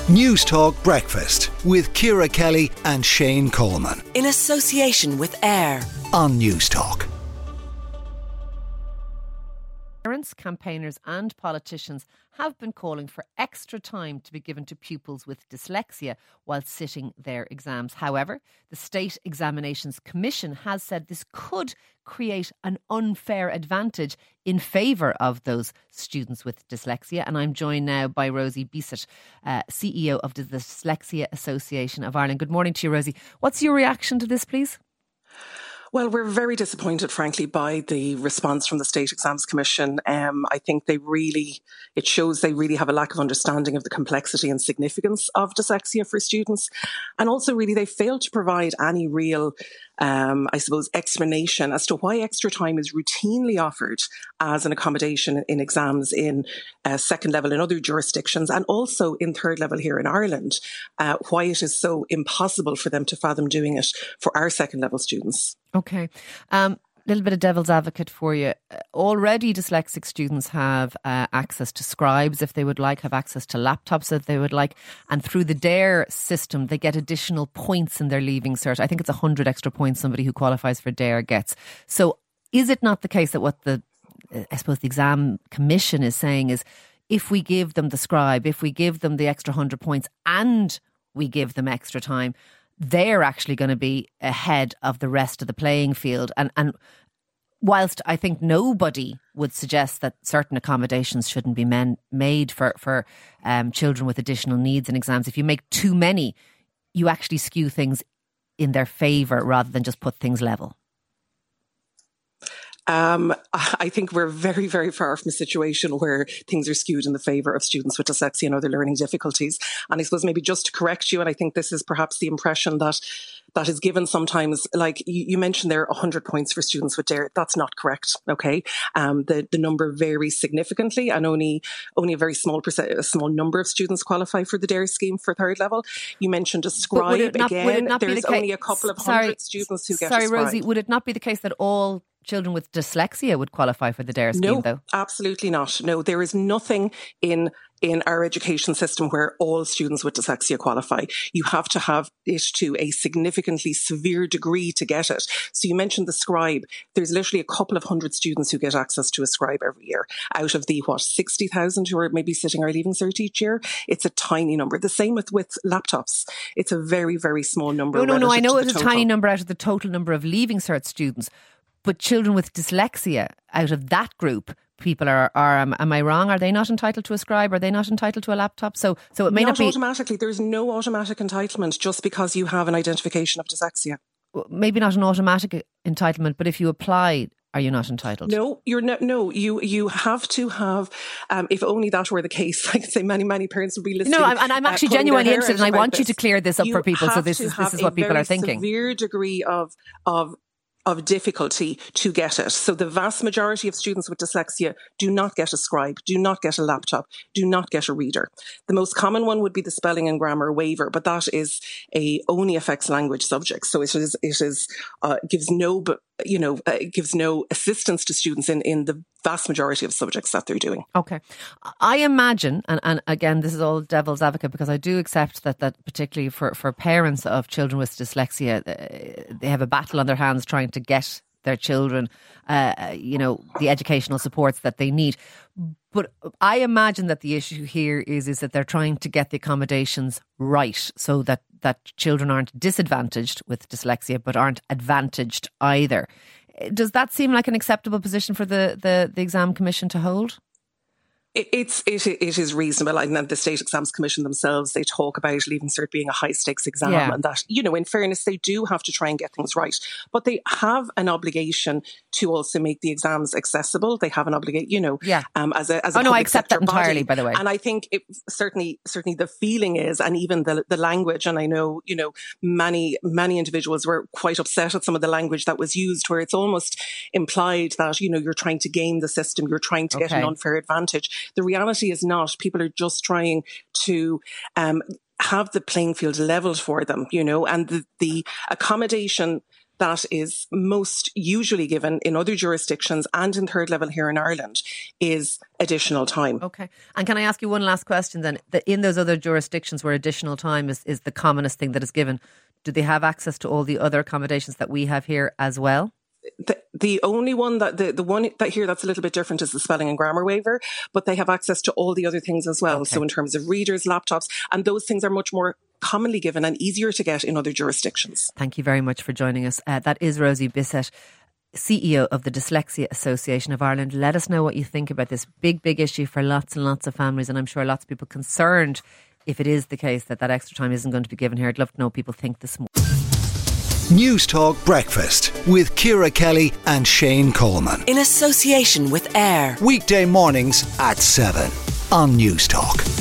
News Talk Breakfast with Ciara Kelly and Shane Coleman. In association with AIR On News Talk. Parents, campaigners and politicians have been calling for extra time to be given to pupils with dyslexia while sitting their exams. However, the State Examinations Commission has said this could create an unfair advantage in favour of those students with dyslexia. And I'm joined now by Rosie Bisset, CEO of the Dyslexia Association of Ireland. Good morning to you, Rosie. What's your reaction to this, please? Well, we're very disappointed, frankly, by the response from the State Exams Commission. I think it shows they really have a lack of understanding of the complexity and significance of dyslexia for students. And also, really, they failed to provide any real, explanation as to why extra time is routinely offered as an accommodation in exams in second level in other jurisdictions and also in third level here in Ireland, why it is so impossible for them to fathom doing it for our second level students. Okay. Little bit of devil's advocate for you. Already dyslexic students have access to scribes if they would like, have access to laptops if they would like. And through the DARE system, they get additional points in their Leaving Cert. I think it's 100 extra points somebody who qualifies for DARE gets. So is it not the case that what the Exam Commission is saying is if we give them the scribe, if we give them the extra 100 points and we give them extra time, they're actually going to be ahead of the rest of the playing field. And whilst I think nobody would suggest that certain accommodations shouldn't be made for children with additional needs in exams, if you make too many, you actually skew things in their favour rather than just put things level. I think we're very, very far from a situation where things are skewed in the favour of students with dyslexia and other learning difficulties. And I suppose maybe just to correct you, and I think this is perhaps the impression that is given sometimes, like you mentioned there, 100 points for students with DARE. That's not correct, okay? The number varies significantly and only a very small number of students qualify for the DARE scheme for third level. You mentioned a scribe there's only a couple of hundred students who get a scribe. Sorry, Rosie, would it not be the case that all children with dyslexia would qualify for the DARE scheme, though? No, absolutely not. No, there is nothing in our education system where all students with dyslexia qualify. You have to have it to a significantly severe degree to get it. So you mentioned the scribe. There's literally a couple of hundred students who get access to a scribe every year out of the, 60,000 who are maybe sitting our Leaving Cert each year. It's a tiny number. The same with laptops. It's a very, very small number. No, I know it's a tiny number out of the total number of Leaving Cert students. But children with dyslexia, out of that group, people are am I wrong? Are they not entitled to a scribe? Are they not entitled to a laptop? So it may not be automatically. There's no automatic entitlement just because you have an identification of dyslexia. Maybe not an automatic entitlement, but if you apply, are you not entitled? No, you're not. No, you have to have. If only that were the case, I could say many parents would be listening. No, and I'm actually genuinely interested, and I want you to clear this up for people. So this is what people are thinking. Severe degree of difficulty to get it. So the vast majority of students with dyslexia do not get a scribe, do not get a laptop, do not get a reader. The most common one would be the spelling and grammar waiver, but that is only affects language subjects. So it gives no assistance to students in the vast majority of subjects that they're doing. Okay. I imagine, and again, this is all devil's advocate, because I do accept that particularly for parents of children with dyslexia, they have a battle on their hands trying to get their children, the educational supports that they need. But I imagine that the issue here is that they're trying to get the accommodations right so that children aren't disadvantaged with dyslexia but aren't advantaged either. Does that seem like an acceptable position for the Exam Commission to hold? It is reasonable. And the State Exams Commission themselves, they talk about Leaving Cert being a high stakes exam and that, in fairness, they do have to try and get things right. But they have an obligation to also make the exams accessible. They have an obligation, as a I accept that entirely, body. By the way. And I think certainly the feeling is, and even the language, and I know, many individuals were quite upset at some of the language that was used, where it's almost implied that, you're trying to game the system, you're trying to get an unfair advantage. The reality is not. People are just trying to have the playing field leveled for them, and the accommodation that is most usually given in other jurisdictions and in third level here in Ireland is additional time. Okay. And can I ask you one last question then? In those other jurisdictions where additional time is the commonest thing that is given, do they have access to all the other accommodations that we have here as well? The only one that the one that here that's a little bit different is the spelling and grammar waiver, but they have access to all the other things as well. Okay. So in terms of readers, laptops, and those things are much more commonly given and easier to get in other jurisdictions. Thank you very much for joining us. That is Rosie Bissett, CEO of the Dyslexia Association of Ireland. Let us know what you think about this big issue for lots and lots of families, and I'm sure lots of people concerned if it is the case that extra time isn't going to be given here. I'd love to know what people think this morning. News Talk Breakfast with Ciara Kelly and Shane Coleman. In association with AIR. Weekday mornings at 7 on News Talk.